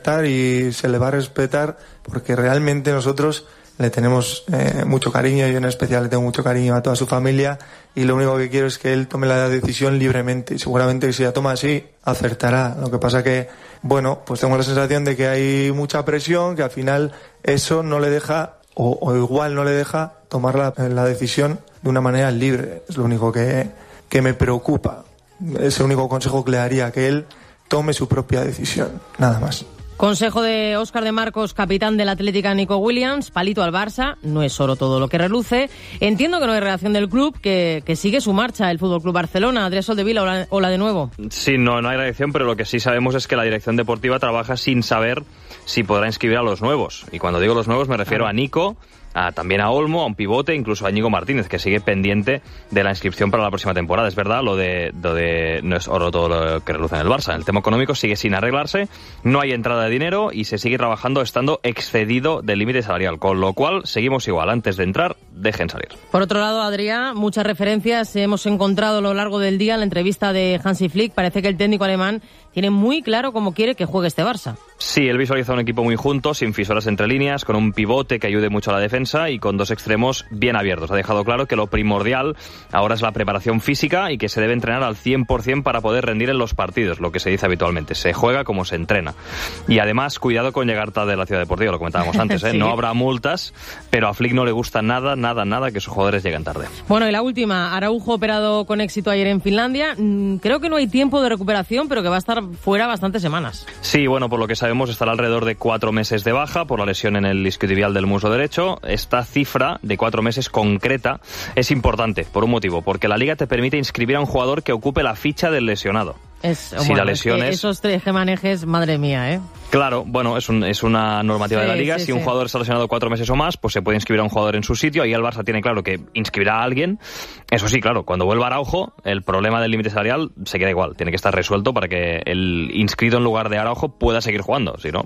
respetar y se le va a respetar porque realmente nosotros le tenemos mucho cariño. Yo en especial le tengo mucho cariño a toda su familia y lo único que quiero es que él tome la decisión libremente y seguramente que si la toma así acertará. Lo que pasa que, bueno, pues tengo la sensación de que hay mucha presión, que al final eso no le deja o igual no le deja tomar la decisión de una manera libre. Es lo único que me preocupa. Es el único consejo que le daría, que él tome su propia decisión, nada más. Consejo de Óscar de Marcos, capitán del Atlético Nico Williams, palito al Barça, no es oro todo lo que reluce. Entiendo que no hay reacción del club, que sigue su marcha el Fútbol Club Barcelona. Adrián Soldevila, hola de nuevo. Sí, no hay reacción, pero lo que sí sabemos es que la dirección deportiva trabaja sin saber si podrá inscribir a los nuevos. Y cuando digo los nuevos me refiero a Nico, también a Olmo, a un pivote, incluso a Íñigo Martínez, que sigue pendiente de la inscripción para la próxima temporada. Es verdad, lo de no es oro todo lo que reluce en el Barça. El tema económico sigue sin arreglarse, no hay entrada de dinero y se sigue trabajando estando excedido del límite salarial, con lo cual seguimos igual. Antes de entrar, dejen salir. Por otro lado, Adrián, muchas referencias hemos encontrado a lo largo del día en la entrevista de Hansi Flick. Parece que el técnico alemán tiene muy claro cómo quiere que juegue este Barça. Sí, él visualiza un equipo muy junto, sin fisuras entre líneas, con un pivote que ayude mucho a la defensa y con dos extremos bien abiertos. Ha dejado claro que lo primordial ahora es la preparación física y que se debe entrenar al 100% para poder rendir en los partidos, lo que se dice habitualmente. Se juega como se entrena. Y además, cuidado con llegar tarde a la ciudad deportiva, lo comentábamos antes, ¿eh? Sí. No habrá multas, pero a Flick no le gusta nada que sus jugadores lleguen tarde. Bueno, y la última, Araujo operado con éxito ayer en Finlandia. Creo que no hay tiempo de recuperación, pero que va a estar fuera bastantes semanas. Sí, bueno, por lo que sabemos estará alrededor de 4 meses de baja por la lesión en el isquiotibial del muslo derecho. Esta cifra de 4 meses concreta es importante por un motivo, porque la Liga te permite inscribir a un jugador que ocupe la ficha del lesionado. Si la lesión es... Esos 3 manejes, madre mía, ¿eh? Claro, bueno, es una normativa de la Liga. Si un jugador está lesionado 4 meses o más, pues se puede inscribir a un jugador en su sitio. Ahí el Barça tiene claro que inscribirá a alguien. Eso sí, claro, cuando vuelva Araujo, el problema del límite salarial se queda igual. Tiene que estar resuelto para que el inscrito en lugar de Araujo pueda seguir jugando. Si no,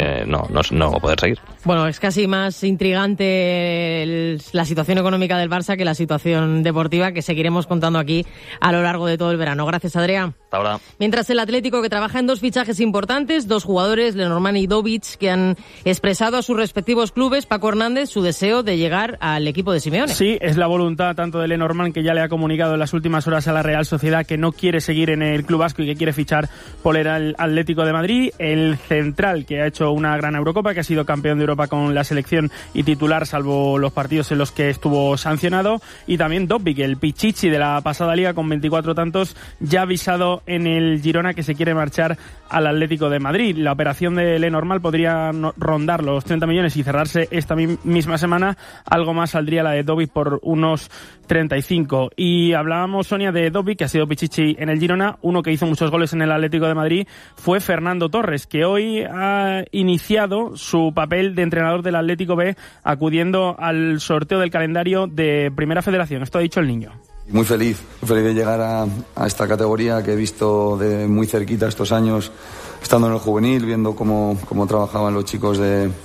no va a poder seguir. Bueno, es casi más intrigante la situación económica del Barça que la situación deportiva, que seguiremos contando aquí a lo largo de todo el verano. Gracias, Adrián. Hasta ahora. Mientras el Atlético, que trabaja en 2 fichajes importantes, 2 jugadores, Lenormand y Dovic, que han expresado a sus respectivos clubes, Paco Hernández, su deseo de llegar al equipo de Simeone. Sí, es la voluntad tanto de Lenormand, que ya le ha comunicado en las últimas horas a la Real Sociedad que no quiere seguir en el club vasco y que quiere fichar por el Atlético de Madrid. El central, que ha hecho una gran Eurocopa, que ha sido campeón de Europa con la selección y titular, salvo los partidos en los que estuvo sancionado. Y también Dovic, el Pichichi de la pasada liga, con 24 tantos, ya avisado en el Girona que se quiere marchar al Atlético de Madrid. La operación de Lenormand podría rondar los 30 millones y cerrarse esta misma semana. Algo más saldría la de Dovic por unos 35. Y hablábamos, Sonia, de Dovic, que ha sido Pichichi en el Girona. Uno que hizo muchos goles en el Atlético de Madrid fue Fernando Torres, que hoy ha iniciado su papel de entrenador del Atlético B, acudiendo al sorteo del calendario de Primera Federación. Esto ha dicho el niño. Muy feliz de llegar a esta categoría que he visto de muy cerquita estos años, estando en el juvenil, viendo cómo trabajaban los chicos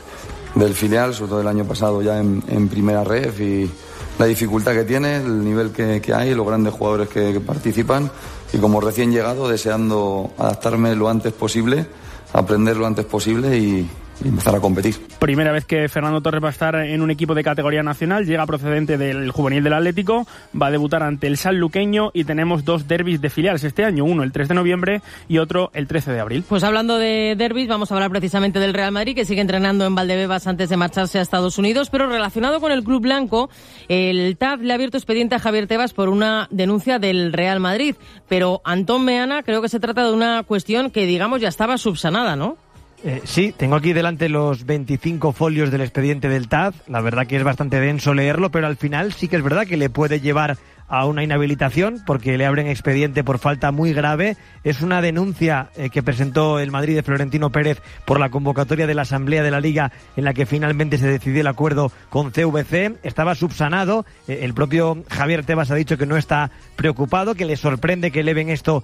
del filial, sobre todo el año pasado ya en primera ref, y la dificultad que tiene, el nivel que hay, los grandes jugadores que participan, y como recién llegado deseando adaptarme lo antes posible, aprender lo antes posible y empezar a competir. Primera vez que Fernando Torres va a estar en un equipo de categoría nacional, llega procedente del juvenil del Atlético, va a debutar ante el sanluqueño y tenemos 2 derbis de filiales este año, uno el 3 de noviembre y otro el 13 de abril. Pues hablando de derbis, vamos a hablar precisamente del Real Madrid, que sigue entrenando en Valdebebas antes de marcharse a Estados Unidos, pero relacionado con el club blanco, el TAF le ha abierto expediente a Javier Tebas por una denuncia del Real Madrid, pero Antón Meana, creo que se trata de una cuestión que, digamos, ya estaba subsanada, ¿no? Sí, tengo aquí delante los 25 folios del expediente del TAF. La verdad que es bastante denso leerlo, pero al final sí que es verdad que le puede llevar a una inhabilitación porque le abren expediente por falta muy grave. Es una denuncia que presentó el Madrid de Florentino Pérez por la convocatoria de la Asamblea de la Liga, en la que finalmente se decidió el acuerdo con CVC. Estaba subsanado. El propio Javier Tebas ha dicho que no está preocupado, que le sorprende que eleven esto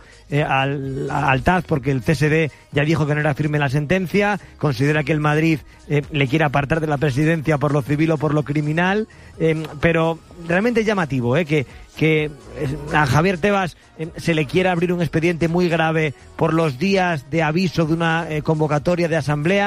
al TAF porque el CSD ya dijo que no era firme la sentencia. Considera que el Madrid le quiere apartar de la presidencia por lo civil o por lo criminal, pero realmente es llamativo que a Javier Tebas se le quiera abrir un expediente muy grave por los días de aviso de una convocatoria de asamblea.